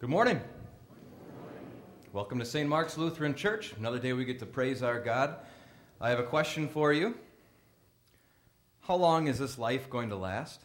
Good morning. Welcome to St. Mark's Lutheran Church. Another day we get to praise our God. I have a question for you. How long is this life going to last?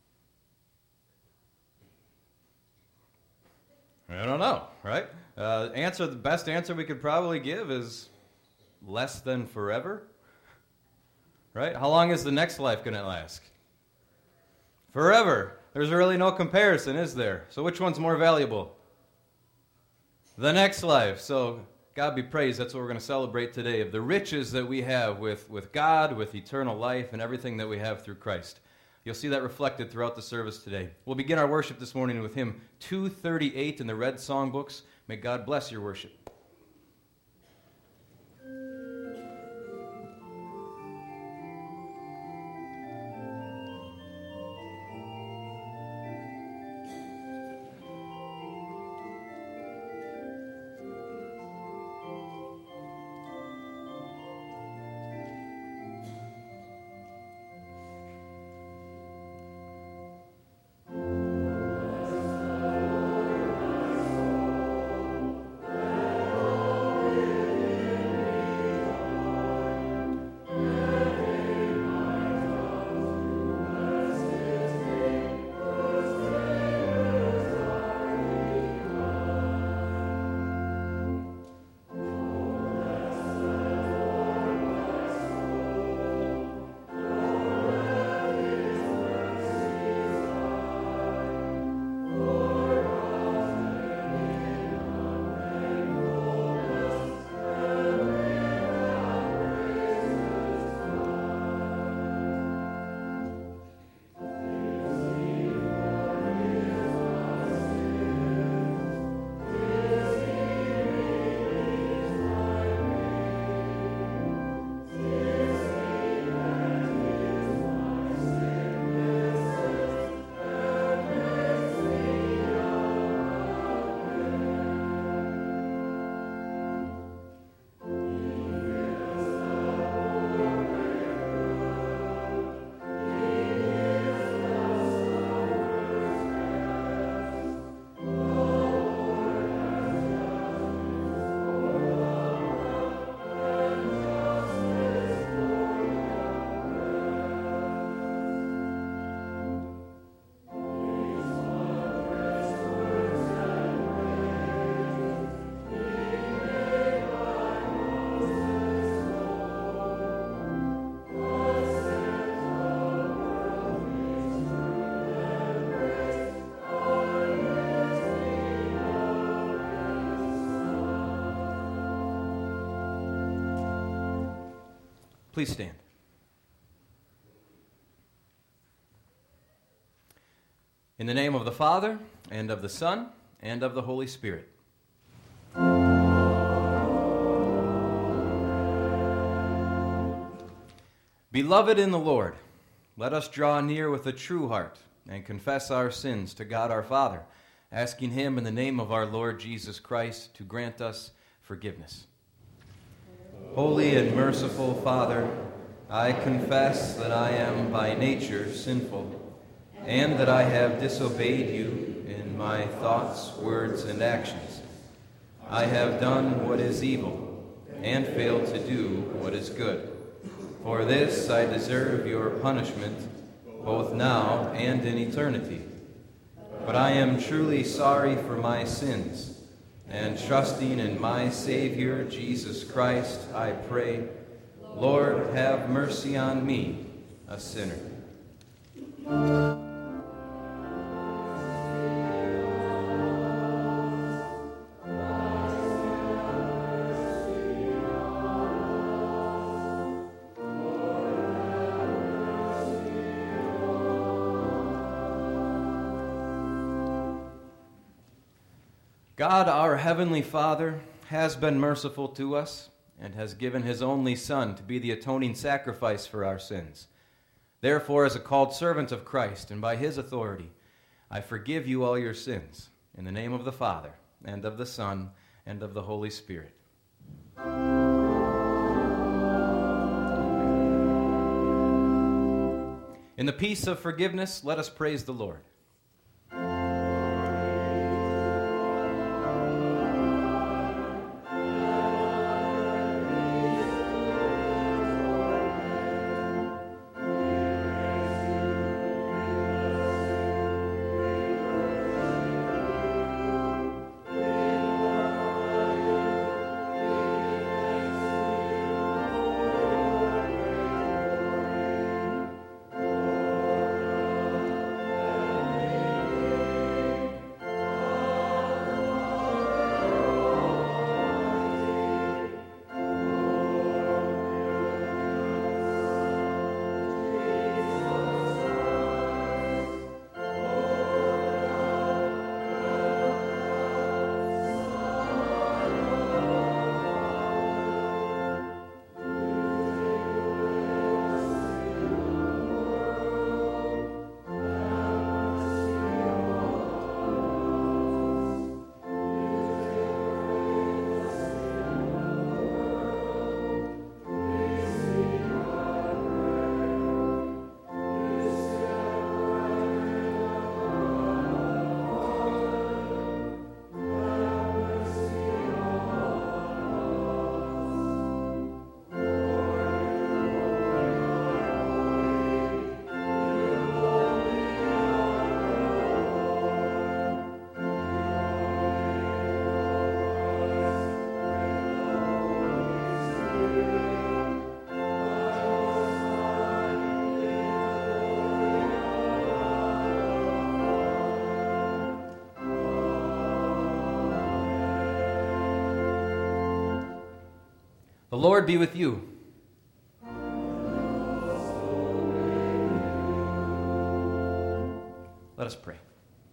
I don't know, right? The best answer we could probably give is less than forever, right? How long is the next life going to last? Forever. There's really no comparison, is there? So which one's more valuable? The next life. So God be praised. That's what we're going to celebrate today, of the riches that we have with God, with eternal life, and everything that we have through Christ. You'll see that reflected throughout the service today. We'll begin our worship this morning with hymn 238 in the red songbooks. May God bless your worship. Please stand. In the name of the Father, and of the Son, and of the Holy Spirit. Beloved in the Lord, let us draw near with a true heart and confess our sins to God our Father, asking Him in the name of our Lord Jesus Christ to grant us forgiveness. Holy and merciful Father, I confess that I am by nature sinful, and that I have disobeyed you in my thoughts, words, and actions. I have done what is evil, and failed to do what is good. For this I deserve your punishment, both now and in eternity. But I am truly sorry for my sins, and trusting in my Savior, Jesus Christ, I pray, Lord, have mercy on me, a sinner. God, our Heavenly Father, has been merciful to us and has given His only Son to be the atoning sacrifice for our sins. Therefore, as a called servant of Christ and by His authority, I forgive you all your sins, in the name of the Father, and of the Son, and of the Holy Spirit. In the peace of forgiveness, let us praise the Lord. The Lord be with you. Let us pray.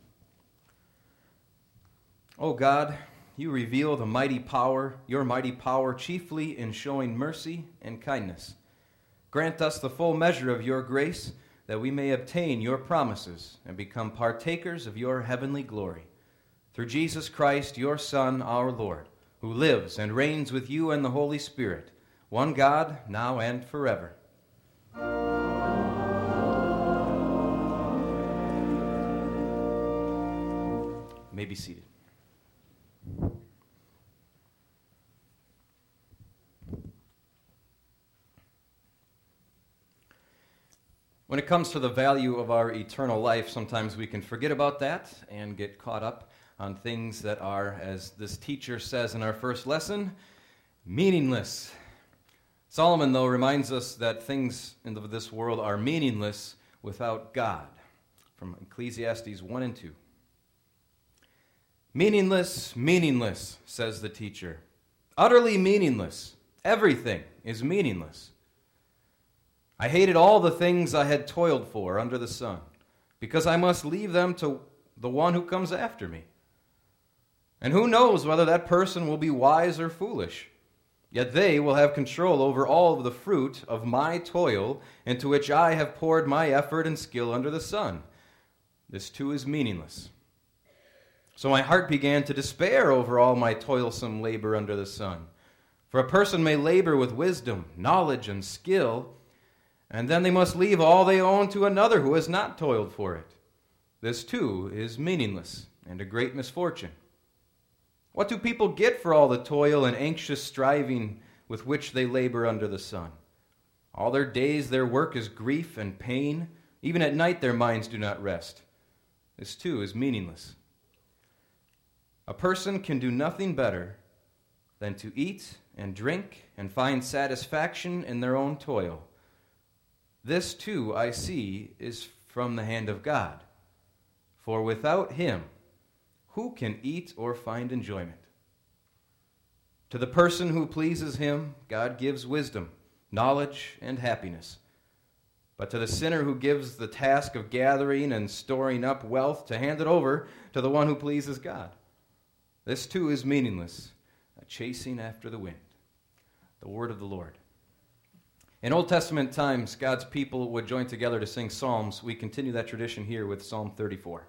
O God, you reveal your mighty power chiefly in showing mercy and kindness. Grant us the full measure of your grace, that we may obtain your promises and become partakers of your heavenly glory. Through Jesus Christ, your Son, our Lord, who lives and reigns with you and the Holy Spirit, one God, now and forever. You may be seated. When it comes to the value of our eternal life, sometimes we can forget about that and get caught up on things that are, as this teacher says in our first lesson, meaningless. Solomon, though, reminds us that things in this world are meaningless without God, from Ecclesiastes 1 and 2. Meaningless, meaningless, says the teacher. Utterly meaningless. Everything is meaningless. I hated all the things I had toiled for under the sun, because I must leave them to the one who comes after me. And who knows whether that person will be wise or foolish? Yet they will have control over all of the fruit of my toil, into which I have poured my effort and skill under the sun. This too is meaningless. So my heart began to despair over all my toilsome labor under the sun. For a person may labor with wisdom, knowledge, and skill, and then they must leave all they own to another who has not toiled for it. This too is meaningless and a great misfortune. What do people get for all the toil and anxious striving with which they labor under the sun? All their days their work is grief and pain. Even at night their minds do not rest. This too is meaningless. A person can do nothing better than to eat and drink and find satisfaction in their own toil. This, too, I see, is from the hand of God. For without him, who can eat or find enjoyment? To the person who pleases him, God gives wisdom, knowledge, and happiness. But to the sinner who gives the task of gathering and storing up wealth to hand it over to the one who pleases God, this, too, is meaningless, a chasing after the wind. The word of the Lord. In Old Testament times, God's people would join together to sing psalms. We continue that tradition here with Psalm 34.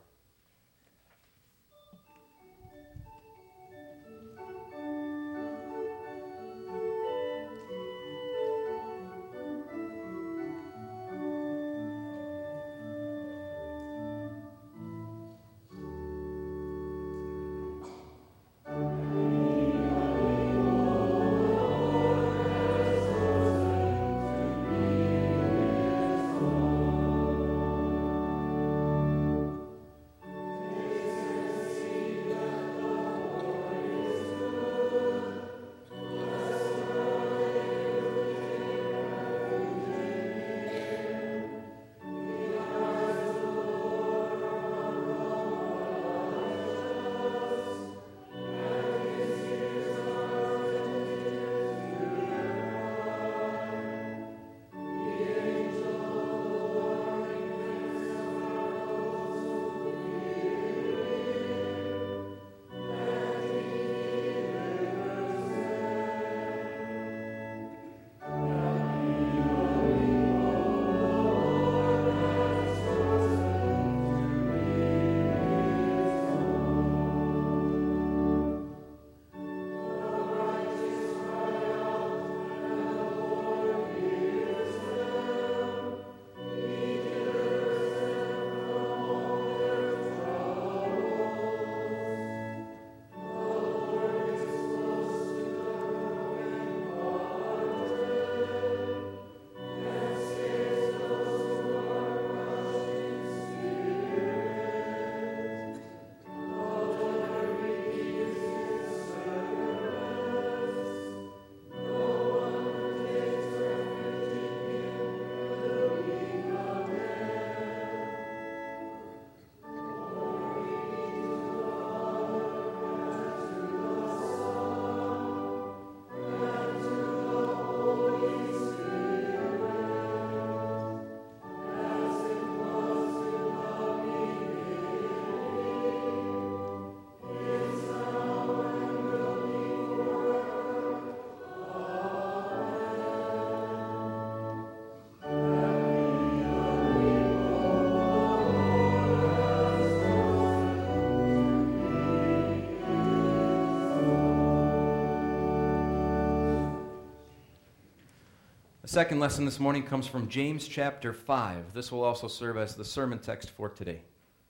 The second lesson this morning comes from James chapter 5. This will also serve as the sermon text for today.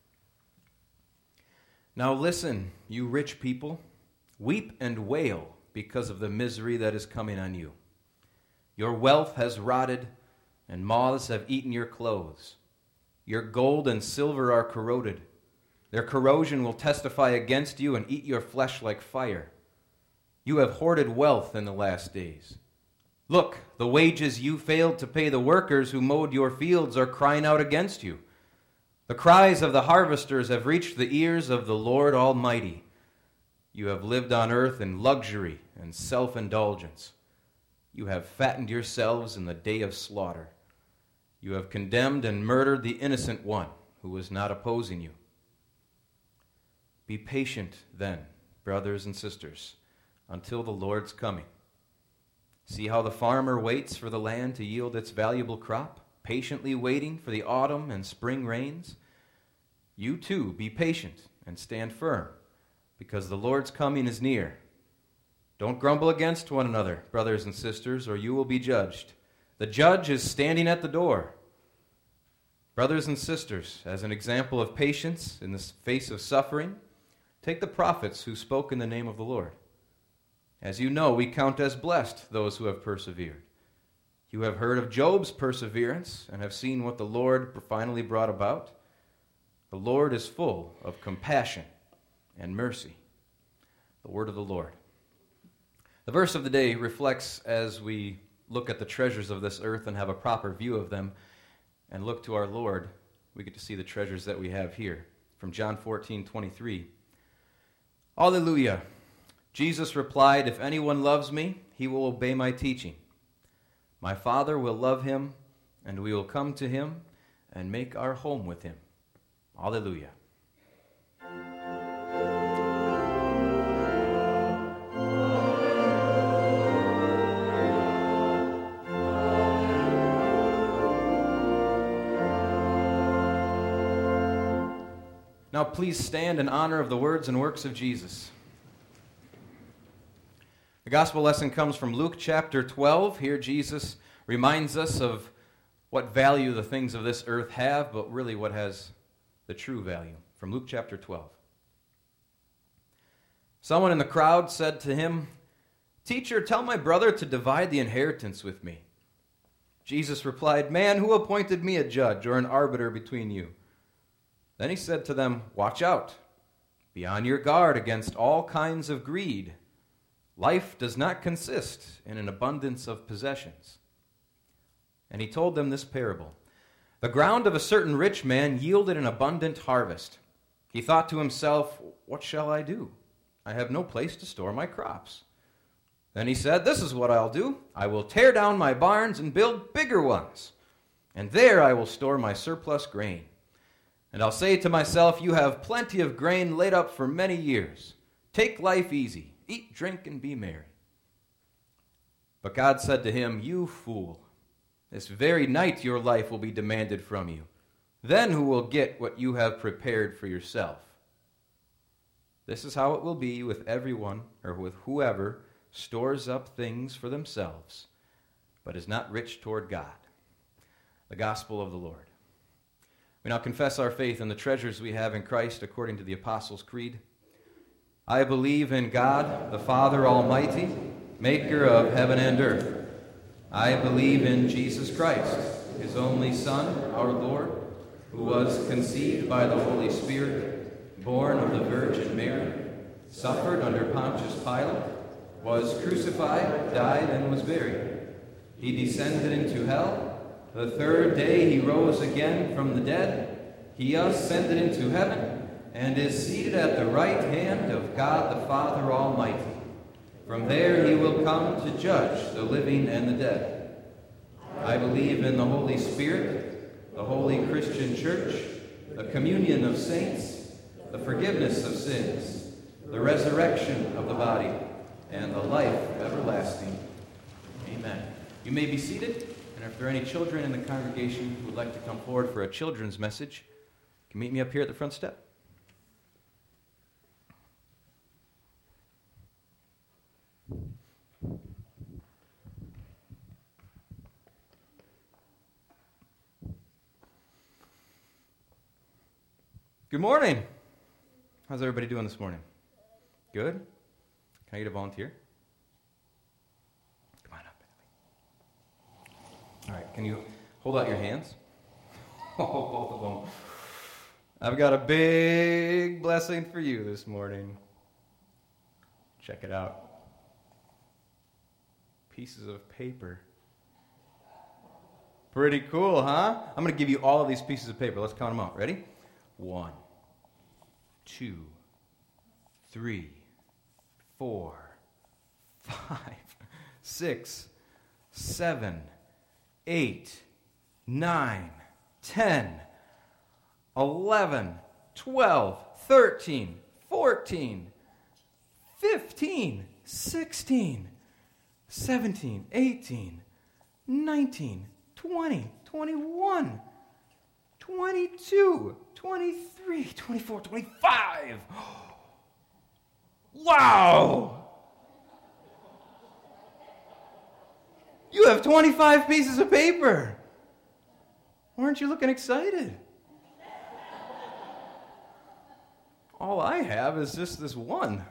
Now listen, you rich people, weep and wail because of the misery that is coming on you. Your wealth has rotted, and moths have eaten your clothes. Your gold and silver are corroded. Their corrosion will testify against you and eat your flesh like fire. You have hoarded wealth in the last days. Look, the wages you failed to pay the workers who mowed your fields are crying out against you. The cries of the harvesters have reached the ears of the Lord Almighty. You have lived on earth in luxury and self-indulgence. You have fattened yourselves in the day of slaughter. You have condemned and murdered the innocent one who was not opposing you. Be patient then, brothers and sisters, until the Lord's coming. See how the farmer waits for the land to yield its valuable crop, patiently waiting for the autumn and spring rains? You too be patient and stand firm, because the Lord's coming is near. Don't grumble against one another, brothers and sisters, or you will be judged. The judge is standing at the door. Brothers and sisters, as an example of patience in the face of suffering, take the prophets who spoke in the name of the Lord. As you know, we count as blessed those who have persevered. You have heard of Job's perseverance and have seen what the Lord finally brought about. The Lord is full of compassion and mercy. The word of the Lord. The verse of the day reflects, as we look at the treasures of this earth and have a proper view of them and look to our Lord, we get to see the treasures that we have here. From John 14:23. Alleluia. Jesus replied, "If anyone loves me, he will obey my teaching. My Father will love him, and we will come to him and make our home with him." Alleluia. Now please stand in honor of the words and works of Jesus. The gospel lesson comes from Luke chapter 12. Here Jesus reminds us of what value the things of this earth have, but really what has the true value. From Luke chapter 12. Someone in the crowd said to him, "Teacher, tell my brother to divide the inheritance with me." Jesus replied, "Man, who appointed me a judge or an arbiter between you?" Then he said to them, "Watch out. Be on your guard against all kinds of greed. Life does not consist in an abundance of possessions." And he told them this parable. The ground of a certain rich man yielded an abundant harvest. He thought to himself, "What shall I do? I have no place to store my crops." Then he said, "This is what I'll do. I will tear down my barns and build bigger ones, and there I will store my surplus grain. And I'll say to myself, you have plenty of grain laid up for many years. Take life easy. Eat, drink, and be merry." But God said to him, "You fool, this very night your life will be demanded from you. Then who will get what you have prepared for yourself? This is how it will be with everyone, or with whoever stores up things for themselves, but is not rich toward God." The gospel of the Lord. We now confess our faith in the treasures we have in Christ according to the Apostles' Creed. I believe in God, the Father Almighty, maker of heaven and earth. I believe in Jesus Christ, his only Son, our Lord, who was conceived by the Holy Spirit, born of the Virgin Mary, suffered under Pontius Pilate, was crucified, died, and was buried. He descended into hell. The third day he rose again from the dead. He ascended into heaven and is seated at the right hand of God the Father Almighty. From there he will come to judge the living and the dead. I believe in the Holy Spirit, the holy Christian church, the communion of saints, the forgiveness of sins, the resurrection of the body, and the life everlasting. Amen. You may be seated, and if there are any children in the congregation who would like to come forward for a children's message, you can meet me up here at the front step. Good morning. How's everybody doing this morning? Good? Can I get a volunteer? Come on up, Bailey. All right, can you hold out your hands? Oh, both of them. I've got a big blessing for you this morning. Check it out. Pieces of paper. Pretty cool, huh? I'm going to give you all of these pieces of paper. Let's count them out. Ready? 1, 2, 3, 4, 5, 6, 7, 8, 9, 10, 11, 12, 13, 14, 15, 16, 17, 18, 19, 20, 21, 22, 23, 24, 25. Wow! You have 25 pieces of paper. Aren't you looking excited? All I have is just this one.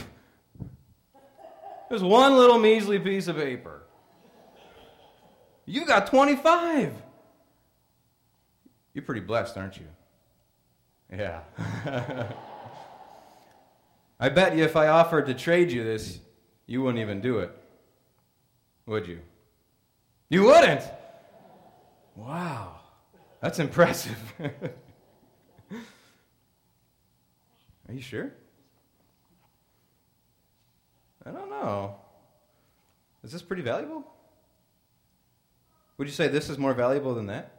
There's one little measly piece of paper. You got 25. You're pretty blessed, aren't you? Yeah. I bet you if I offered to trade you this, you wouldn't even do it. Would you? You wouldn't? Wow. That's impressive. Are you sure? I don't know. Is this pretty valuable? Would you say this is more valuable than that?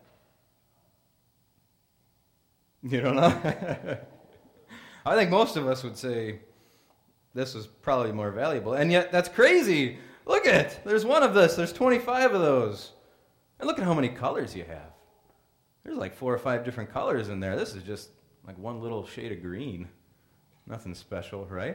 You don't know? I think most of us would say this is probably more valuable. And yet, that's crazy. Look at it. There's one of this. There's 25 of those. And look at how many colors you have. There's like 4 or 5 different colors in there. This is just like one little shade of green. Nothing special, right?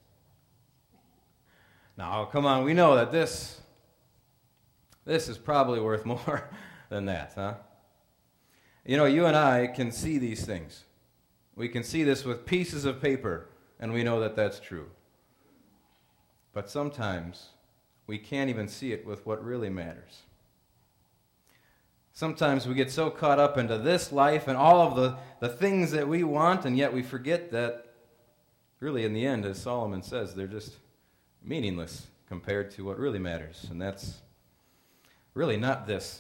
Now, come on. We know that this is probably worth more than that, huh? You know, you and I can see these things. We can see this with pieces of paper, and we know that that's true. But sometimes we can't even see it with what really matters. Sometimes we get so caught up into this life and all of the things that we want, and yet we forget that really in the end, as Solomon says, they're just meaningless compared to what really matters, and that's really not this.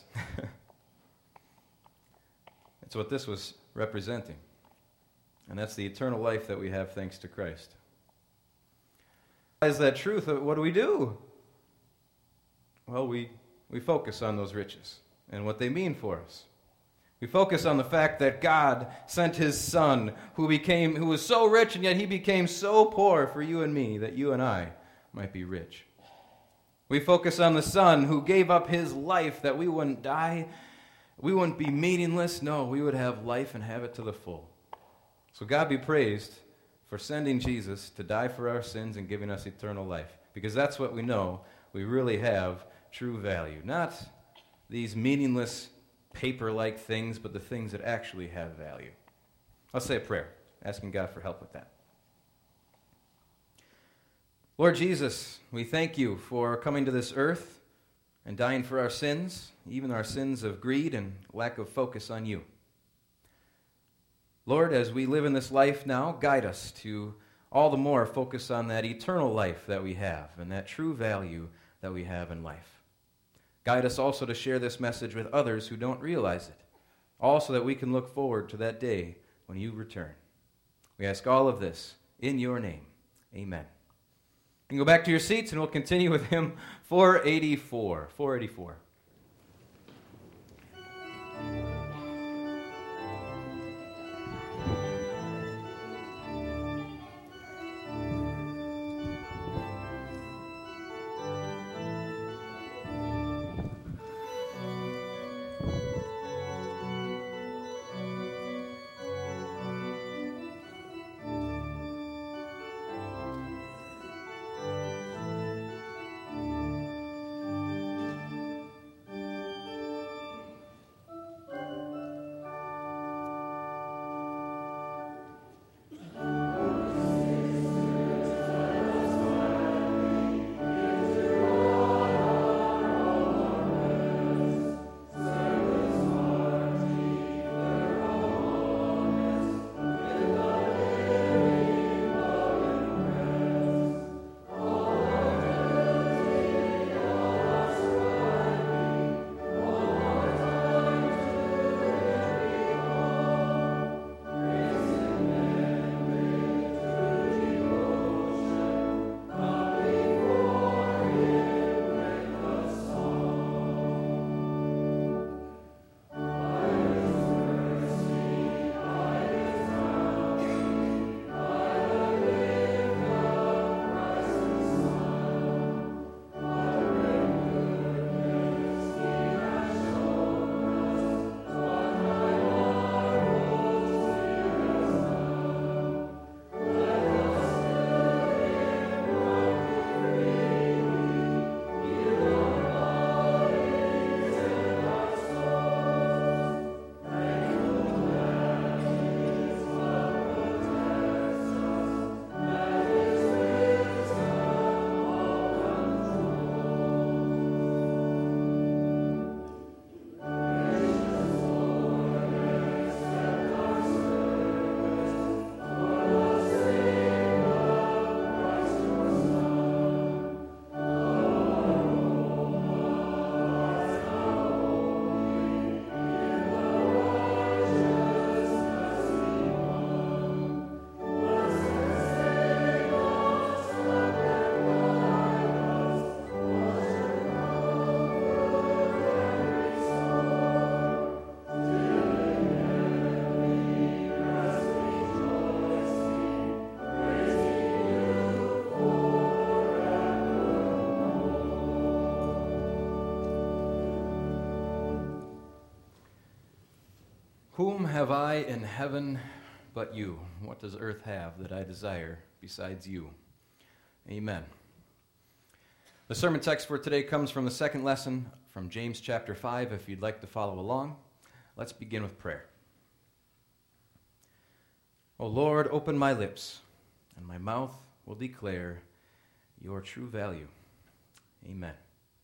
It's what this was representing. And that's the eternal life that we have thanks to Christ. Is that truth? What do? Well, we focus on those riches and what they mean for us. We focus on the fact that God sent his Son who was so rich, and yet he became so poor for you and me that you and I might be rich. We focus on the Son who gave up his life that we wouldn't die, we wouldn't be meaningless. No, we would have life and have it to the full. So God be praised for sending Jesus to die for our sins and giving us eternal life, because that's what we know we really have true value. Not these meaningless paper-like things, but the things that actually have value. Let's say a prayer, asking God for help with that. Lord Jesus, we thank you for coming to this earth and dying for our sins, even our sins of greed and lack of focus on you. Lord, as we live in this life now, guide us to all the more focus on that eternal life that we have and that true value that we have in life. Guide us also to share this message with others who don't realize it, also that we can look forward to that day when you return. We ask all of this in your name. Amen. You can go back to your seats and we'll continue with hymn 484. 484. Whom have I in heaven but you? What does earth have that I desire besides you? Amen. The sermon text for today comes from the second lesson from James chapter 5. If you'd like to follow along, let's begin with prayer. O Lord, open my lips, and my mouth will declare your true value. Amen.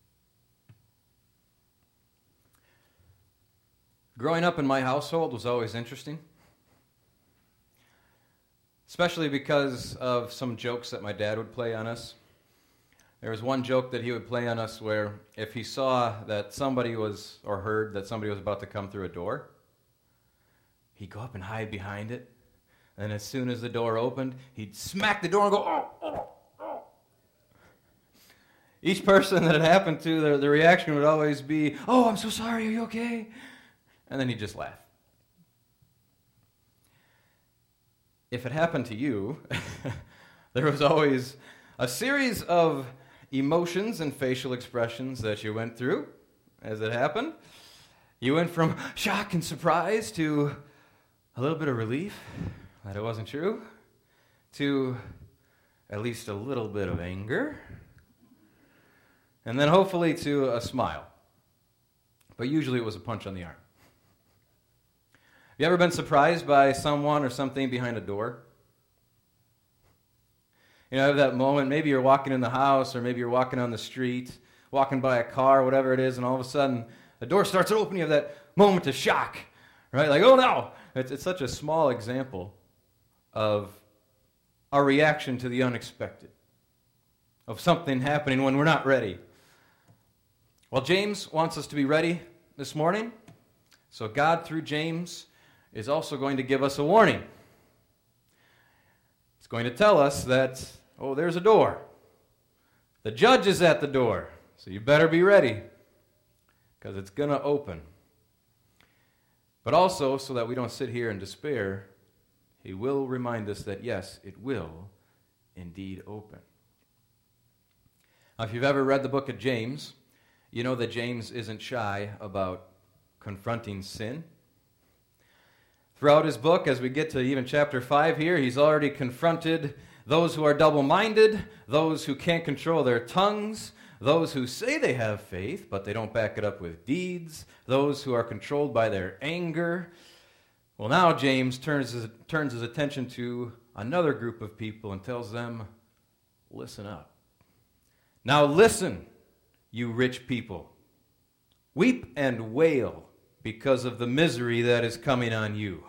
Growing up in my household was always interesting, especially because of some jokes that my dad would play on us. There was one joke that he would play on us where if he saw that somebody was, or heard that somebody was about to come through a door, he'd go up and hide behind it. And as soon as the door opened, he'd smack the door and go, oh, oh, oh. Each person that it happened to, the reaction would always be, oh, I'm so sorry, are you okay? And then he'd just laugh. If it happened to you, there was always a series of emotions and facial expressions that you went through as it happened. You went from shock and surprise to a little bit of relief that it wasn't true, to at least a little bit of anger, and then hopefully to a smile. But usually it was a punch on the arm. You ever been surprised by someone or something behind a door? You know, I have that moment, maybe you're walking in the house, or maybe you're walking on the street, walking by a car, whatever it is, and all of a sudden, the door starts to open, you have that moment of shock, right? Like, oh no! It's such a small example of our reaction to the unexpected, of something happening when we're not ready. Well, James wants us to be ready this morning, so God, through James, is also going to give us a warning. It's going to tell us that, oh, there's a door. The judge is at the door, so you better be ready, because it's going to open. But also, so that we don't sit here in despair, he will remind us that, yes, it will indeed open. Now, if you've ever read the book of James, you know that James isn't shy about confronting sin. Throughout his book, as we get to even chapter 5 here, he's already confronted those who are double-minded, those who can't control their tongues, those who say they have faith, but they don't back it up with deeds, those who are controlled by their anger. Well, now James turns his attention to another group of people and tells them, listen up. Now listen, you rich people. Weep and wail because of the misery that is coming on you.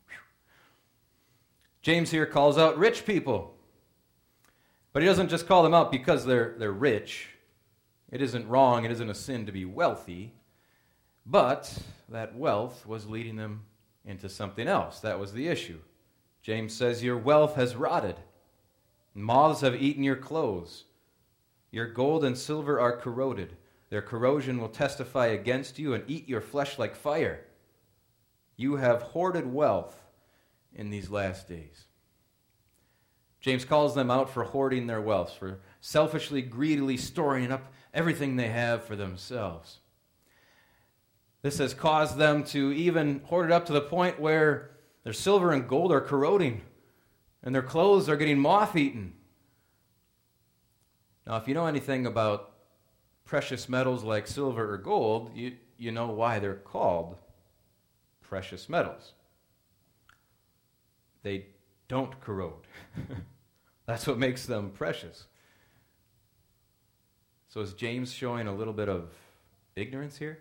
James here calls out rich people. But he doesn't just call them out because they're rich. It isn't wrong, it isn't a sin to be wealthy. But that wealth was leading them into something else. That was the issue. James says, your wealth has rotted. Moths have eaten your clothes. Your gold and silver are corroded. Their corrosion will testify against you and eat your flesh like fire. You have hoarded wealth in these last days. James calls them out for hoarding their wealth, for selfishly, greedily storing up everything they have for themselves. This has caused them to even hoard it up to the point where their silver and gold are corroding, and their clothes are getting moth-eaten. Now, if you know anything about precious metals like silver or gold, you know why they're called precious metals. They don't corrode. That's what makes them precious. So is James showing a little bit of ignorance here?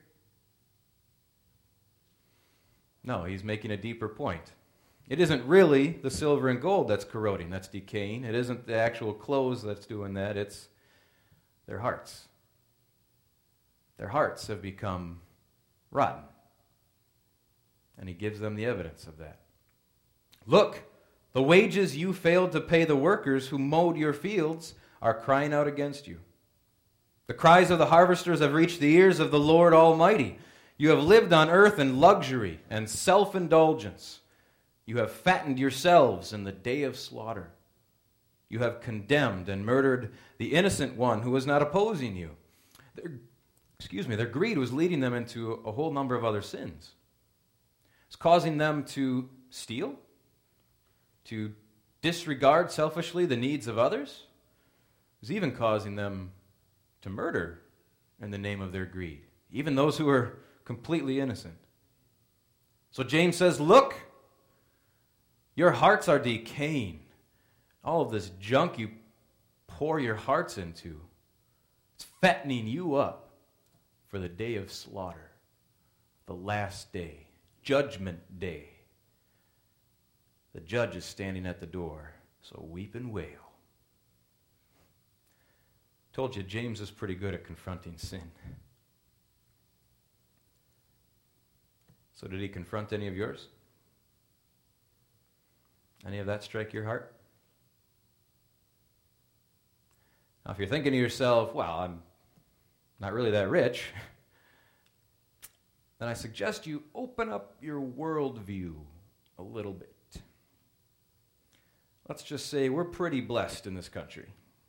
No, he's making a deeper point. It isn't really the silver and gold that's corroding, that's decaying. It isn't the actual clothes that's doing that. It's their hearts. Their hearts have become rotten. And he gives them the evidence of that. Look, the wages you failed to pay the workers who mowed your fields are crying out against you. The cries of the harvesters have reached the ears of the Lord Almighty. You have lived on earth in luxury and self-indulgence. You have fattened yourselves in the day of slaughter. You have condemned and murdered the innocent one who was not opposing you. Their greed was leading them into a whole number of other sins. It's causing them to steal, to disregard selfishly the needs of others. It's even causing them to murder in the name of their greed, even those who are completely innocent. So James says, look, your hearts are decaying. All of this junk you pour your hearts into, it's fattening you up for the day of slaughter, the last day, judgment day. The judge is standing at the door, so weep and wail. Told you, James is pretty good at confronting sin. So did he confront any of yours? Any of that strike your heart? Now, if you're thinking to yourself, well, I'm not really that rich, then I suggest you open up your worldview a little bit. Let's just say we're pretty blessed in this country.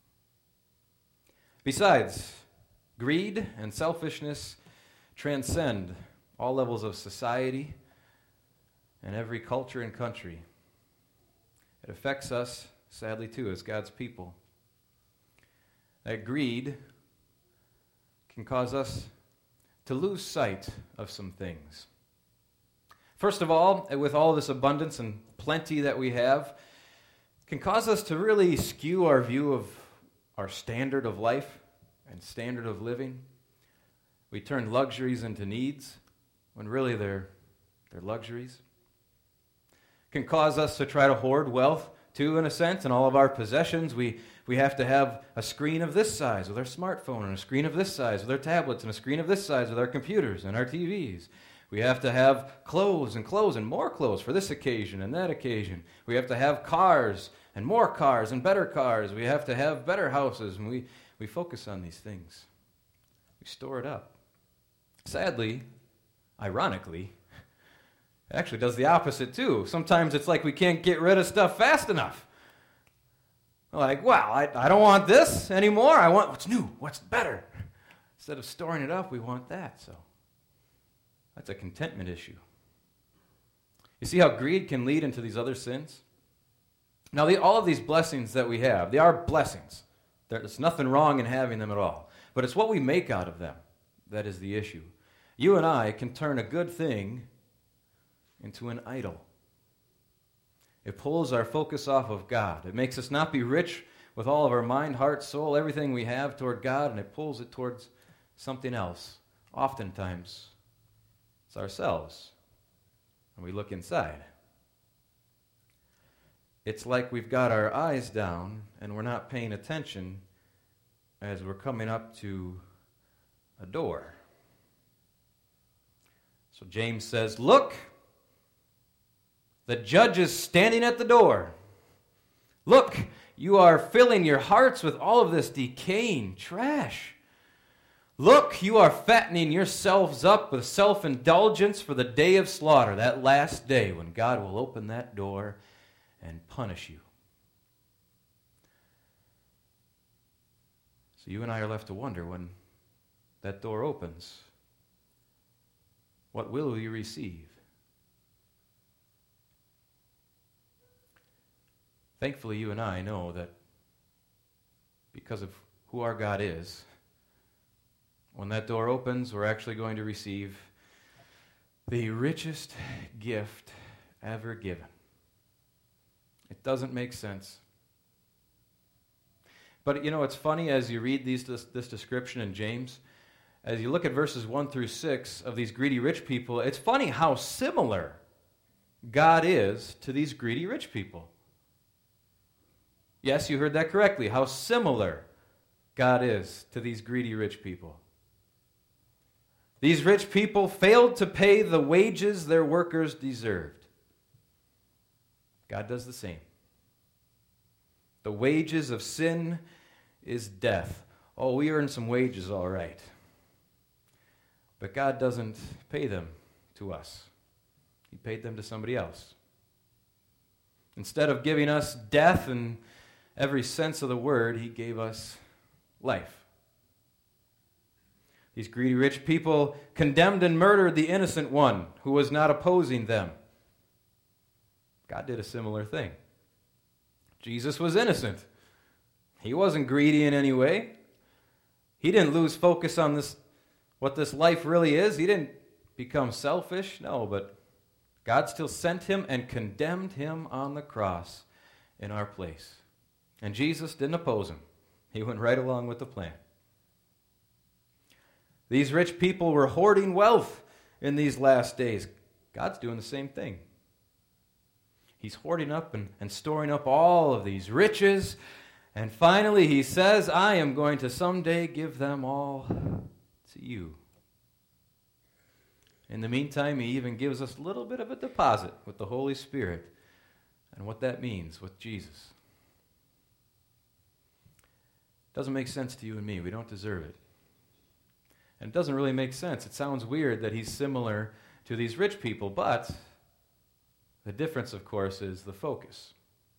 Besides, greed and selfishness transcend all levels of society and every culture and country. It affects us, sadly, too, as God's people. That greed can cause us to lose sight of some things. First of all, with all this abundance and plenty that we have, can cause us to really skew our view of our standard of life and standard of living. We turn luxuries into needs when really they're luxuries. Can cause us to try to hoard wealth too, in a sense, and all of our possessions. We have to have a screen of this size with our smartphone, and a screen of this size with our tablets, and a screen of this size with our computers and our TVs. We have to have clothes and more clothes for this occasion and that occasion. We have to have cars and more cars and better cars. We have to have better houses, and we focus on these things. We store it up. Sadly, ironically, it actually does the opposite too. Sometimes it's like we can't get rid of stuff fast enough. Like, well, I don't want this anymore. I want what's new, what's better. Instead of storing it up, we want that. So that's a contentment issue. You see how greed can lead into these other sins? Now, all of these blessings that we have, they are blessings. There's nothing wrong in having them at all. But it's what we make out of them that is the issue. You and I can turn a good thing into an idol. It pulls our focus off of God. It makes us not be rich with all of our mind, heart, soul, everything we have toward God, and it pulls it towards something else. Oftentimes, it's ourselves. And we look inside. It's like we've got our eyes down and we're not paying attention as we're coming up to a door. So James says, look, the judge is standing at the door. Look, you are filling your hearts with all of this decaying trash. Look, you are fattening yourselves up with self-indulgence for the day of slaughter, that last day when God will open that door and punish you. So you and I are left to wonder when that door opens, what will you receive? Thankfully, you and I know that because of who our God is, when that door opens, we're actually going to receive the richest gift ever given. It doesn't make sense. But you know, it's funny as you read this description in James, as you look at verses 1 through 6 of these greedy rich people, it's funny how similar God is to these greedy rich people. Yes, you heard that correctly. How similar God is to these greedy rich people. These rich people failed to pay the wages their workers deserved. God does the same. The wages of sin is death. Oh, we earn some wages, all right. But God doesn't pay them to us. He paid them to somebody else. Instead of giving us death in every sense of the word, He gave us life. These greedy rich people condemned and murdered the innocent one who was not opposing them. God did a similar thing. Jesus was innocent. He wasn't greedy in any way. He didn't lose focus on what this life really is. He didn't become selfish. No, but God still sent him and condemned him on the cross in our place. And Jesus didn't oppose him. He went right along with the plan. These rich people were hoarding wealth in these last days. God's doing the same thing. He's hoarding up and storing up all of these riches. And finally, he says, I am going to someday give them all to you. In the meantime, he even gives us a little bit of a deposit with the Holy Spirit and what that means with Jesus. Doesn't make sense to you and me. We don't deserve it. And it doesn't really make sense. It sounds weird that he's similar to these rich people, but the difference, of course, is the focus.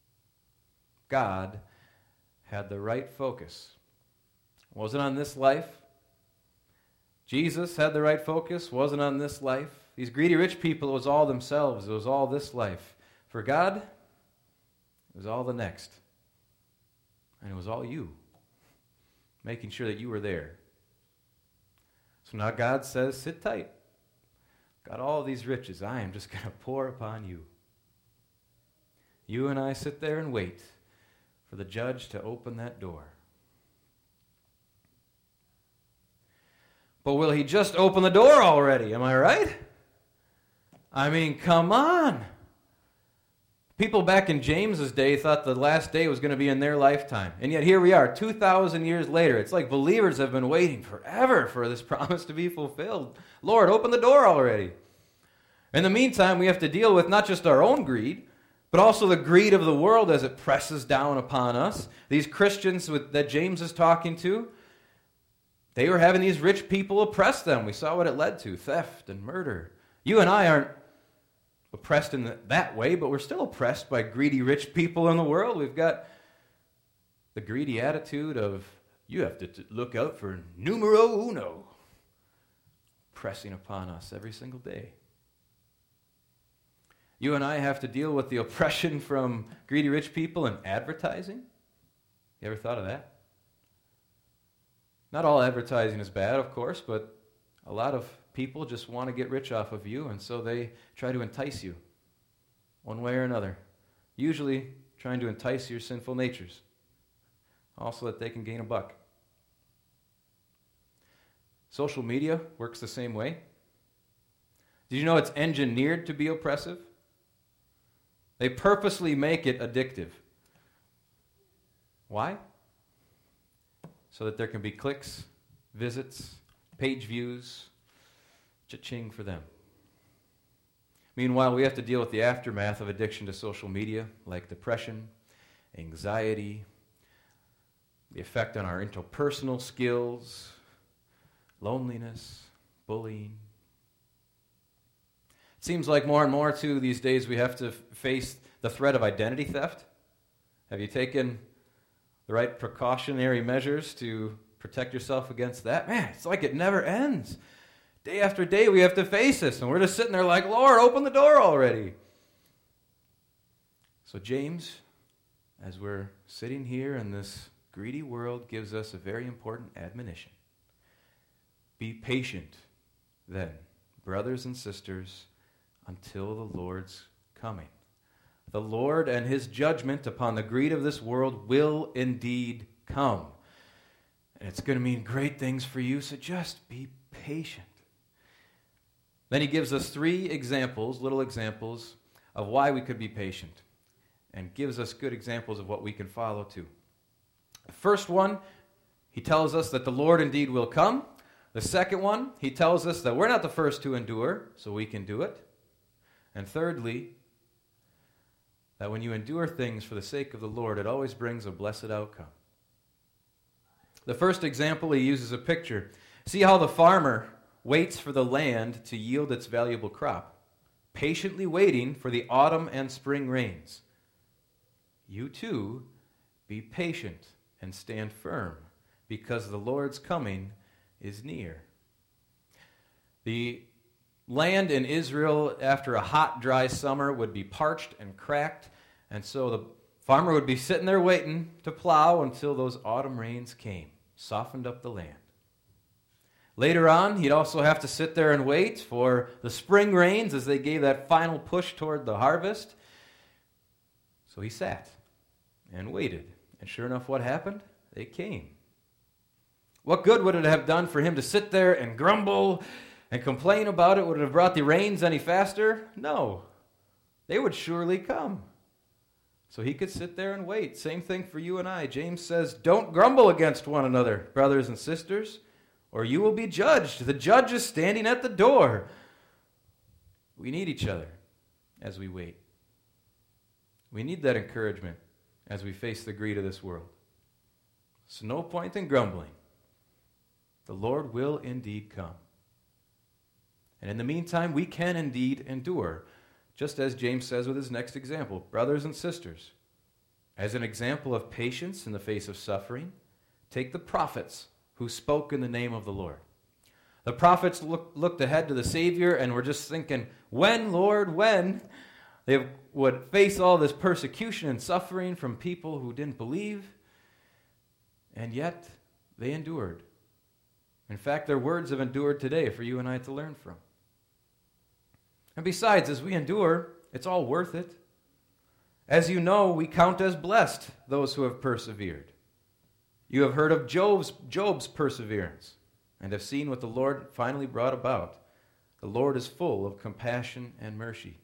God had the right focus. It wasn't on this life. Jesus had the right focus, wasn't on this life. These greedy rich people, it was all themselves. It was all this life. For God, it was all the next. And it was all you, making sure that you were there. So now God says, sit tight. Got all these riches. I am just going to pour upon you. You and I sit there and wait for the judge to open that door. But will he just open the door already? Am I right? I mean, come on. People back in James's day thought the last day was going to be in their lifetime. And yet here we are, 2,000 years later. It's like believers have been waiting forever for this promise to be fulfilled. Lord, open the door already. In the meantime, we have to deal with not just our own greed, but also the greed of the world as it presses down upon us. These Christians that James is talking to, they were having these rich people oppress them. We saw what it led to, theft and murder. You and I aren't oppressed in that way, but we're still oppressed by greedy rich people in the world. We've got the greedy attitude of, you have to look out for numero uno, pressing upon us every single day. You and I have to deal with the oppression from greedy rich people in advertising. You ever thought of that? Not all advertising is bad, of course, but a lot of people just want to get rich off of you, and so they try to entice you one way or another, usually trying to entice your sinful natures, also that they can gain a buck. Social media works the same way. Did you know it's engineered to be oppressive? They purposely make it addictive. Why? So that there can be clicks, visits, page views, cha-ching for them. Meanwhile, we have to deal with the aftermath of addiction to social media, like depression, anxiety, the effect on our interpersonal skills, loneliness, bullying. It seems like more and more, too, these days we have to face the threat of identity theft. Have you taken the right precautionary measures to protect yourself against that? Man, it's like it never ends. Day after day we have to face this, and we're just sitting there like, Lord, open the door already. So James, as we're sitting here in this greedy world, gives us a very important admonition. Be patient, then, brothers and sisters, until the Lord's coming. The Lord and his judgment upon the greed of this world will indeed come. And it's going to mean great things for you, so just be patient. Then he gives us 3 examples, little examples, of why we could be patient, and gives us good examples of what we can follow too. The first one, he tells us that the Lord indeed will come. The second one, he tells us that we're not the first to endure, so we can do it. And thirdly, that when you endure things for the sake of the Lord, it always brings a blessed outcome. The first example, he uses a picture. See how the farmer waits for the land to yield its valuable crop, patiently waiting for the autumn and spring rains. You too, be patient and stand firm, because the Lord's coming is near. The land in Israel after a hot, dry summer would be parched and cracked, and so the farmer would be sitting there waiting to plow until those autumn rains came, softened up the land. Later on, he'd also have to sit there and wait for the spring rains as they gave that final push toward the harvest. So he sat and waited, and sure enough, what happened? They came. What good would it have done for him to sit there and grumble and complain about it? Would it have brought the rains any faster? No. They would surely come. So he could sit there and wait. Same thing for you and I. James says, don't grumble against one another, brothers and sisters, or you will be judged. The judge is standing at the door. We need each other as we wait. We need that encouragement as we face the greed of this world. So no point in grumbling. The Lord will indeed come. And in the meantime, we can indeed endure, just as James says with his next example. Brothers and sisters, as an example of patience in the face of suffering, take the prophets who spoke in the name of the Lord. The prophets looked ahead to the Savior and were just thinking, when, Lord, when? They would face all this persecution and suffering from people who didn't believe, and yet they endured. In fact, their words have endured today for you and I to learn from. And besides, as we endure, it's all worth it. As you know, we count as blessed those who have persevered. You have heard of Job's perseverance and have seen what the Lord finally brought about. The Lord is full of compassion and mercy.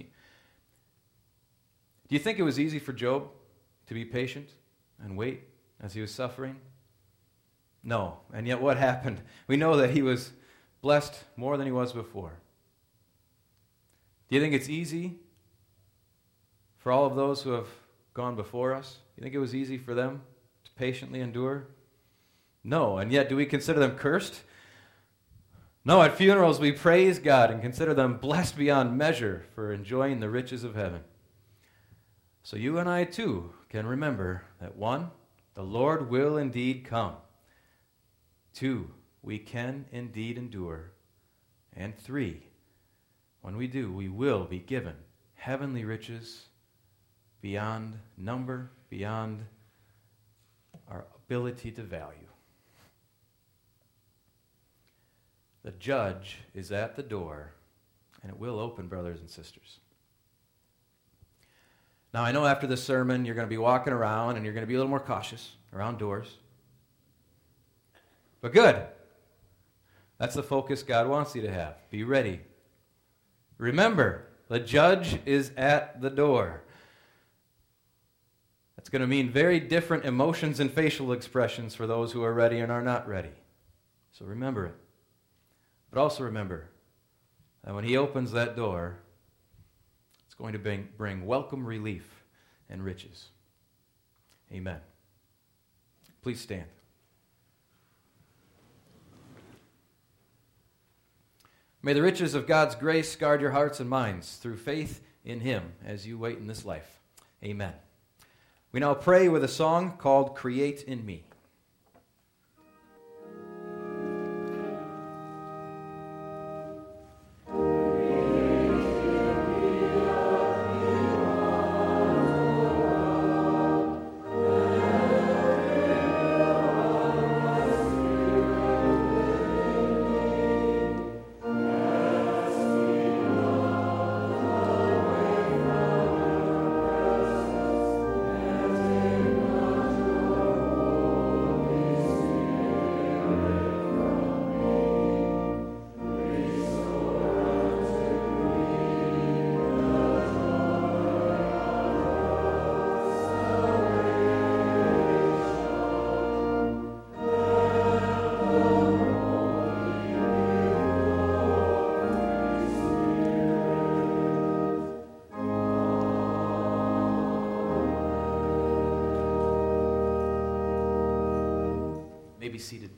Do you think it was easy for Job to be patient and wait as he was suffering? No. And yet what happened? We know that he was blessed more than he was before. Do you think it's easy for all of those who have gone before us? Do you think it was easy for them to patiently endure? No. And yet do we consider them cursed? No. At funerals we praise God and consider them blessed beyond measure for enjoying the riches of heaven. So you and I too can remember that 1, the Lord will indeed come. 2, we can indeed endure. And 3, when we do, we will be given heavenly riches beyond number, beyond our ability to value. The judge is at the door, and it will open, brothers and sisters. Now, I know after this sermon, you're going to be walking around and you're going to be a little more cautious around doors. But good. That's the focus God wants you to have. Be ready. Remember, the judge is at the door. That's going to mean very different emotions and facial expressions for those who are ready and are not ready. So remember it. But also remember that when he opens that door, it's going to bring welcome relief and riches. Amen. Please stand. May the riches of God's grace guard your hearts and minds through faith in him as you wait in this life. Amen. We now pray with a song called Create in Me. Be seated.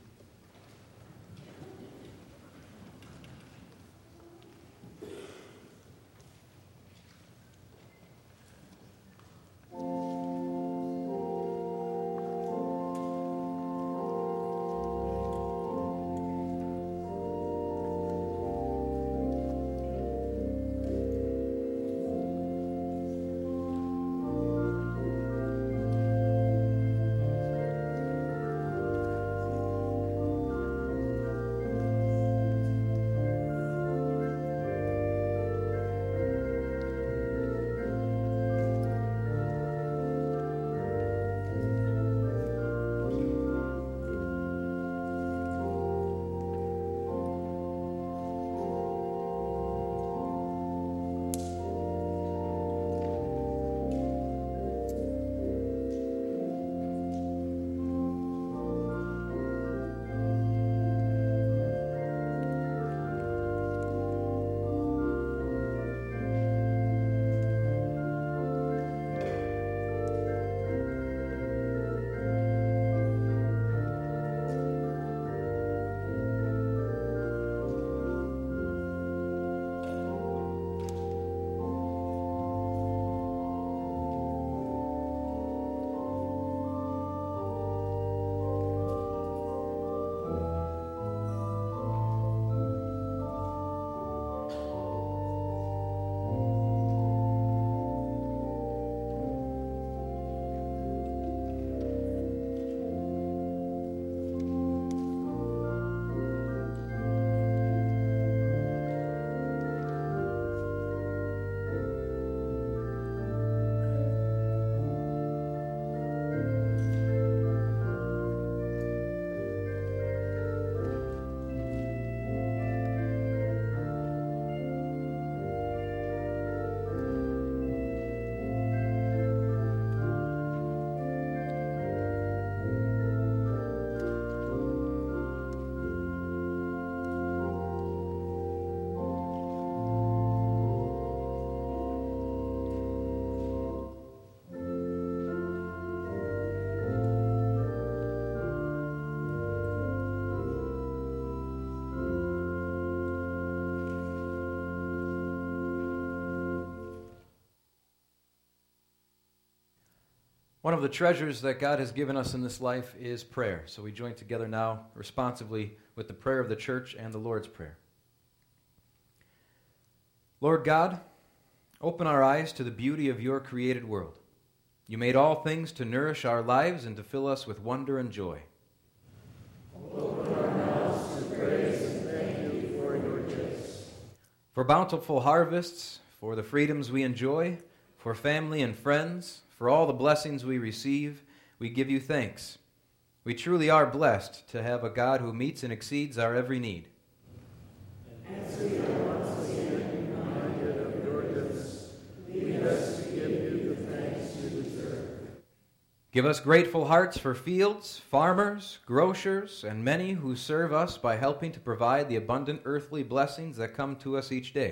One of the treasures that God has given us in this life is prayer. So we join together now responsively with the prayer of the church and the Lord's Prayer. Lord God, open our eyes to the beauty of your created world. You made all things to nourish our lives and to fill us with wonder and joy. Open our mouths to praise and thank you for your gifts. For bountiful harvests, for the freedoms we enjoy, for family and friends, for all the blessings we receive, we give you thanks. We truly are blessed to have a God who meets and exceeds our every need. As we are once again reminded of your goodness, lead us to give you the thanks you deserve. Give us grateful hearts for fields, farmers, grocers, and many who serve us by helping to provide the abundant earthly blessings that come to us each day.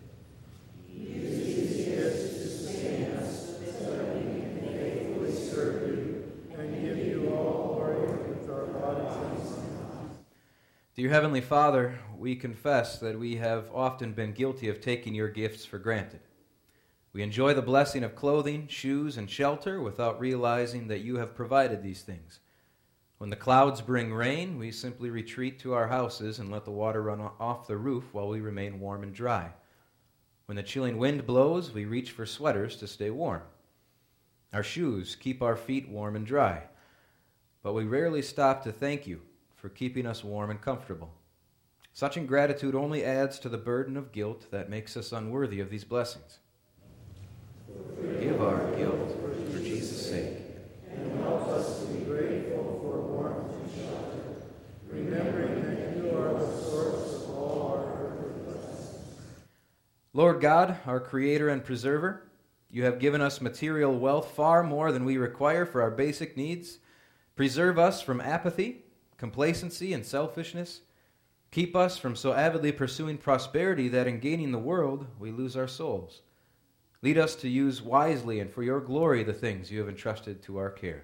Dear Heavenly Father, we confess that we have often been guilty of taking your gifts for granted. We enjoy the blessing of clothing, shoes, and shelter without realizing that you have provided these things. When the clouds bring rain, we simply retreat to our houses and let the water run off the roof while we remain warm and dry. When the chilling wind blows, we reach for sweaters to stay warm. Our shoes keep our feet warm and dry, but we rarely stop to thank you for keeping us warm and comfortable. Such ingratitude only adds to the burden of guilt that makes us unworthy of these blessings. Forgive our guilt for Jesus' sake. And help us to be grateful for warmth and shelter, remembering that you are the source of all our earthly blessings. Lord God, our Creator and Preserver, you have given us material wealth far more than we require for our basic needs. Preserve us from apathy, complacency, and selfishness. Keep us from so avidly pursuing prosperity that in gaining the world we lose our souls. Lead us to use wisely and for your glory the things you have entrusted to our care.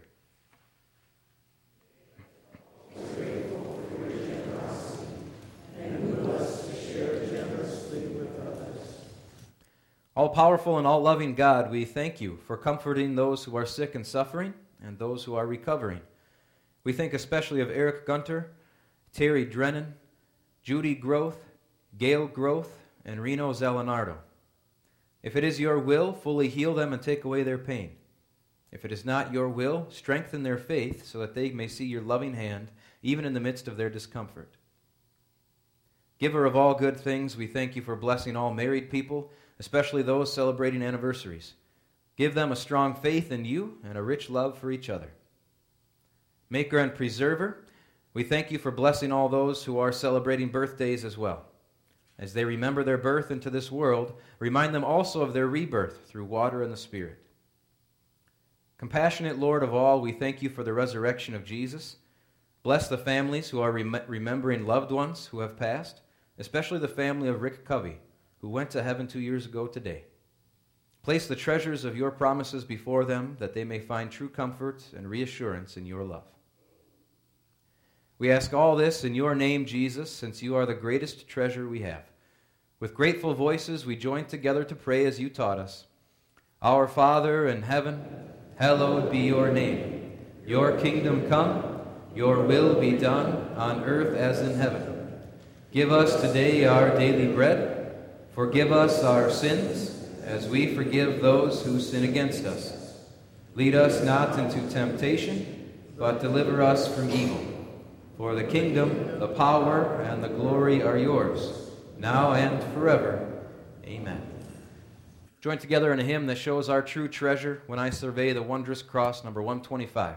All-powerful and all-loving God, we thank you for comforting those who are sick and suffering and those who are recovering. We think especially of Eric Gunter, Terry Drennan, Judy Groth, Gail Groth, and Reno Zelenardo. If it is your will, fully heal them and take away their pain. If it is not your will, strengthen their faith so that they may see your loving hand even in the midst of their discomfort. Giver of all good things, we thank you for blessing all married people, especially those celebrating anniversaries. Give them a strong faith in you and a rich love for each other. Maker and Preserver, we thank you for blessing all those who are celebrating birthdays as well. As they remember their birth into this world, remind them also of their rebirth through water and the Spirit. Compassionate Lord of all, we thank you for the resurrection of Jesus. Bless the families who are remembering loved ones who have passed, especially the family of Rick Covey, who went to heaven 2 years ago today. Place the treasures of your promises before them that they may find true comfort and reassurance in your love. We ask all this in your name, Jesus, since you are the greatest treasure we have. With grateful voices, we join together to pray as you taught us. Our Father in heaven, hallowed be your name. Your kingdom come, your will be done on earth as in heaven. Give us today our daily bread. Forgive us our sins, as we forgive those who sin against us. Lead us not into temptation, but deliver us from evil. For the kingdom, the power, and the glory are yours, now and forever. Amen. Join together in a hymn that shows our true treasure, When I Survey the Wondrous Cross, number 125.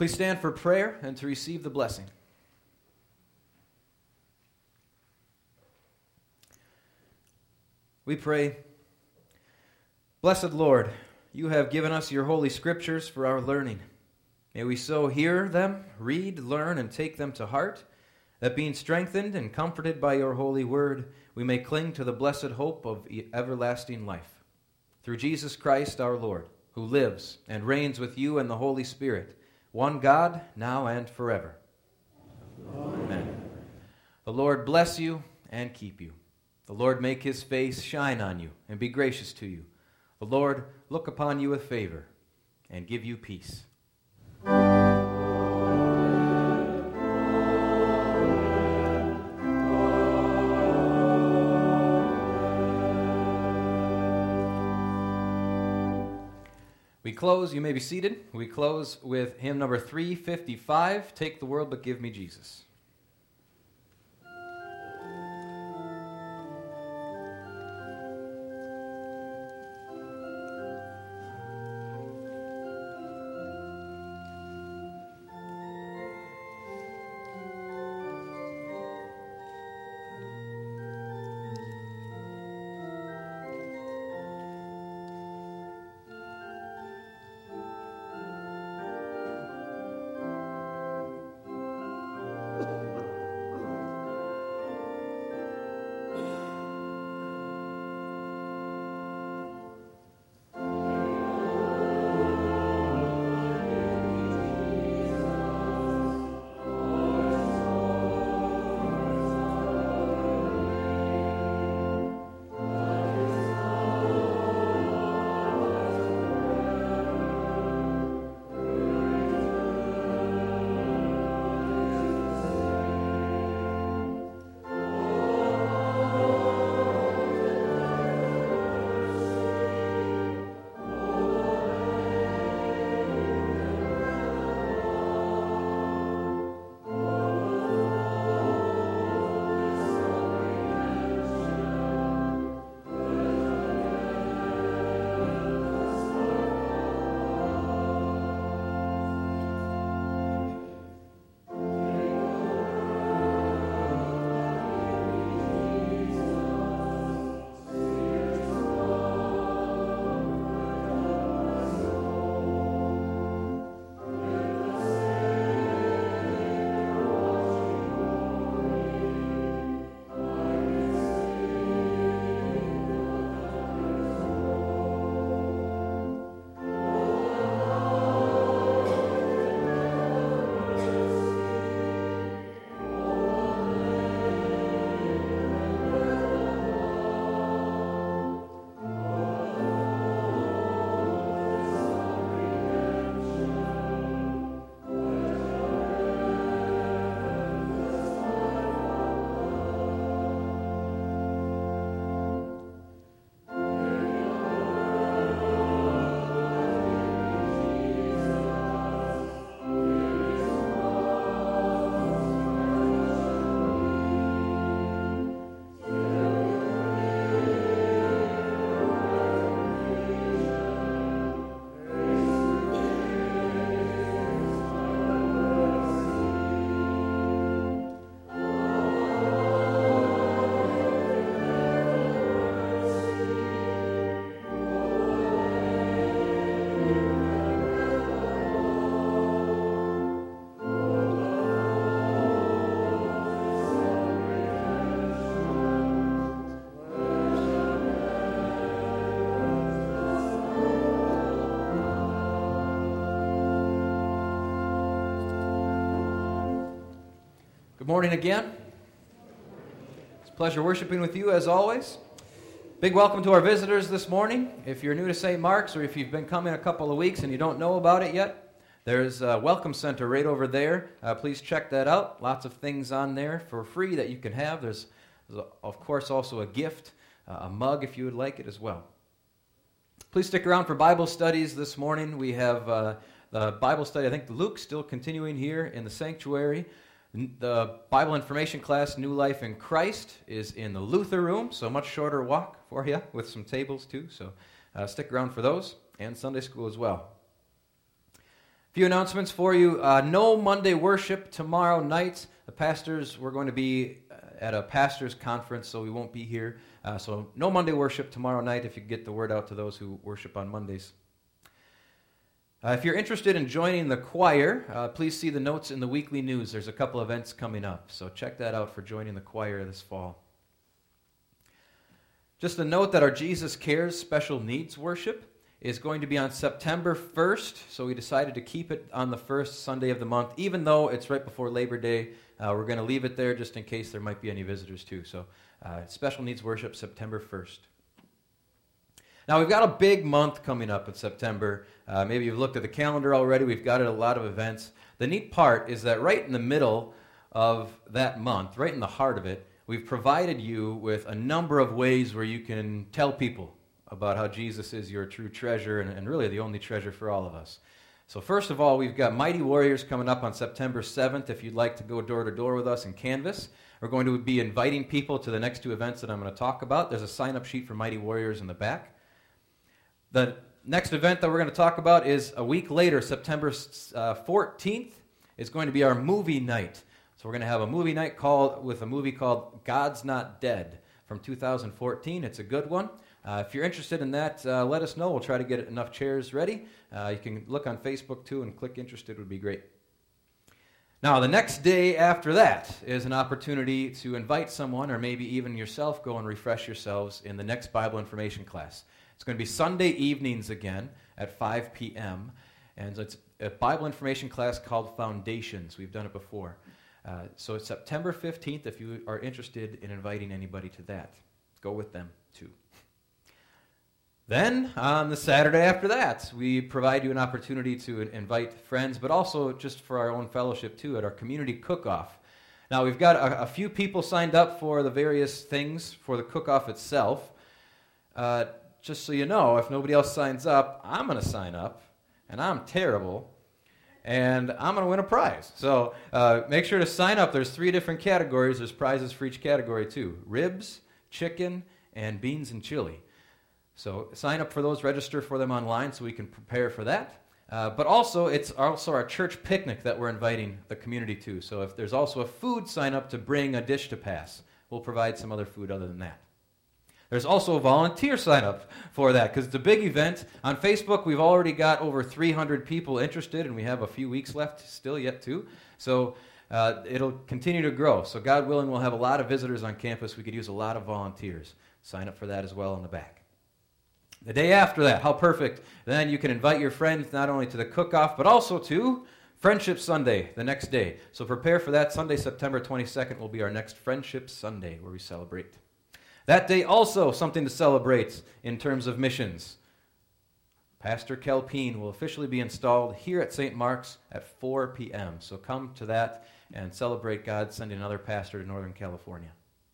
Please stand for prayer and to receive the blessing. We pray, Blessed Lord, you have given us your holy scriptures for our learning. May we so hear them, read, learn, and take them to heart, that being strengthened and comforted by your holy word, we may cling to the blessed hope of everlasting life. Through Jesus Christ our Lord, who lives and reigns with you and the Holy Spirit, one God, now and forever. Amen. The Lord bless you and keep you. The Lord make his face shine on you and be gracious to you. The Lord look upon you with favor and give you peace. You may be seated. We close with hymn number 355, Take the World But Give Me Jesus. Good morning again. It's a pleasure worshiping with you as always. Big welcome to our visitors this morning. If you're new to St. Mark's or if you've been coming a couple of weeks and you don't know about it yet, there's a welcome center right over there. Please check that out. Lots of things on there for free that you can have. There's of course, also a gift, a mug if you would like it as well. Please stick around for Bible studies this morning. We have the Bible study, I think Luke's still continuing here in the sanctuary. The Bible information class, New Life in Christ, is in the Luther room, so much shorter walk for you with some tables too. So stick around for those, and Sunday school as well. Few announcements for you. No Monday worship tomorrow night. We're going to be at a pastor's conference, so we won't be here. So no Monday worship tomorrow night if you get the word out to those who worship on Mondays. If you're interested in joining the choir, please see the notes in the weekly news. There's a couple events coming up, so check that out for joining the choir this fall. Just a note that our Jesus Cares special needs worship is going to be on September 1st, so we decided to keep it on the first Sunday of the month, even though it's right before Labor Day. We're going to leave it there just in case there might be any visitors too. So special needs worship, September 1st. Now, we've got a big month coming up in September. Maybe you've looked at the calendar already. We've got a lot of events. The neat part is that right in the middle of that month, right in the heart of it, we've provided you with a number of ways where you can tell people about how Jesus is your true treasure and really the only treasure for all of us. So first of all, we've got Mighty Warriors coming up on September 7th. If you'd like to go door to door with us in Canvas, we're going to be inviting people to the next two events that I'm going to talk about. There's a sign-up sheet for Mighty Warriors in the back. The next event that we're going to talk about is a week later, September 14th. It's going to be our movie night. So we're going to have a movie night with a movie called God's Not Dead from 2014. It's a good one. If you're interested in that, let us know. We'll try to get enough chairs ready. You can look on Facebook too and click interested would be great. Now, the next day after that is an opportunity to invite someone or maybe even yourself go and refresh yourselves in the next Bible information class. It's going to be Sunday evenings again at 5 p.m. And it's a Bible information class called Foundations. We've done it before. So it's September 15th if you are interested in inviting anybody to that. Go with them too. Then, on the Saturday after that, we provide you an opportunity to invite friends, but also just for our own fellowship too, at our community cook-off. Now, we've got a few people signed up for the various things for the cook-off itself. Just so you know, if nobody else signs up, I'm going to sign up, and I'm terrible, and I'm going to win a prize. So make sure to sign up. There's 3 different categories. There's prizes for each category too. Ribs, chicken, and beans and chili. So sign up for those, register for them online so we can prepare for that. But also, it's also our church picnic that we're inviting the community to. So if there's also a food sign up to bring a dish to pass, we'll provide some other food other than that. There's also a volunteer sign-up for that because it's a big event. On Facebook, we've already got over 300 people interested, and we have a few weeks left still yet too. So it'll continue to grow. So God willing, we'll have a lot of visitors on campus. We could use a lot of volunteers. Sign up for that as well in the back. The day after that, how perfect. Then you can invite your friends not only to the cook-off, but also to Friendship Sunday the next day. So prepare for that. Sunday, September 22nd will be our next Friendship Sunday where we celebrate. That day also something to celebrate in terms of missions. Pastor Kelpine will officially be installed here at St. Mark's at 4 p.m. So come to that and celebrate God sending another pastor to Northern California.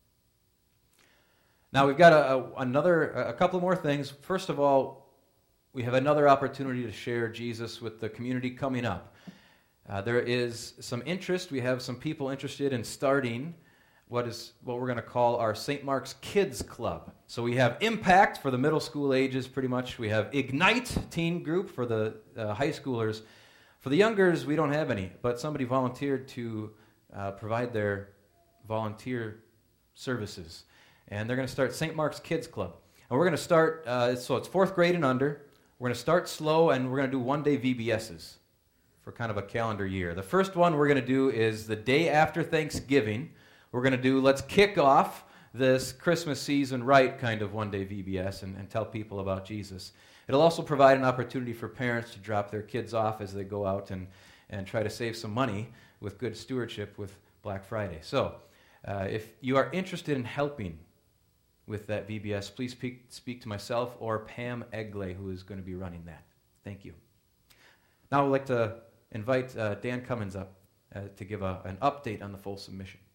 Now we've got a couple more things. First of all, we have another opportunity to share Jesus with the community coming up. There is some interest. We have some people interested in starting what we're going to call our St. Mark's Kids Club. So we have Impact for the middle school ages pretty much. We have Ignite teen group for the high schoolers. For the youngers, we don't have any, but somebody volunteered to provide their volunteer services. And they're going to start St. Mark's Kids Club. And we're going to start, so it's 4th grade and under. We're going to start slow, and we're going to do one-day VBSs for kind of a calendar year. The first one we're going to do is the day after Thanksgiving. We're going to do, let's kick off this Christmas season right kind of one-day VBS and tell people about Jesus. It'll also provide an opportunity for parents to drop their kids off as they go out and try to save some money with good stewardship with Black Friday. So if you are interested in helping with that VBS, please speak to myself or Pam Egley, who is going to be running that. Thank you. Now I'd like to invite Dan Cummins up to give an update on the Folsom Mission.